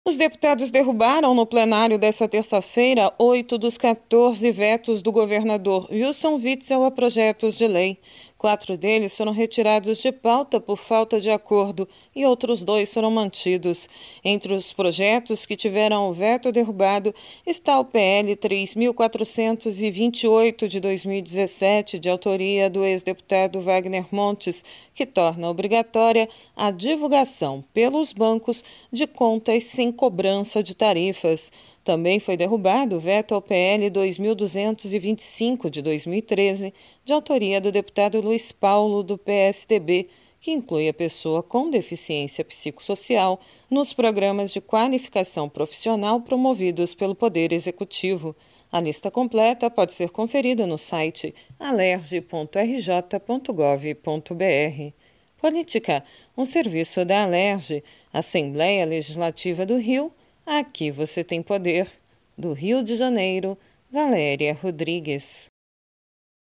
Os deputados derrubaram no plenário desta terça-feira 8 dos 14 vetos do governador Wilson Witzel a projetos de lei. 4 deles foram retirados de pauta por falta de acordo e outros 2 foram mantidos. Entre os projetos que tiveram o veto derrubado está o PL 3.428 de 2017, de autoria do ex-deputado Wagner Montes, que torna obrigatória a divulgação pelos bancos de contas sem cobrança de tarifas. Também foi derrubado o veto ao PL 2225 de 2013, de autoria do deputado Luiz Paulo, do PSDB, que inclui a pessoa com deficiência psicossocial nos programas de qualificação profissional promovidos pelo Poder Executivo. A lista completa pode ser conferida no site alerj.rj.gov.br. Política, um serviço da Alerj, Assembleia Legislativa do Rio. Aqui você tem poder. Do Rio de Janeiro, Valéria Rodrigues.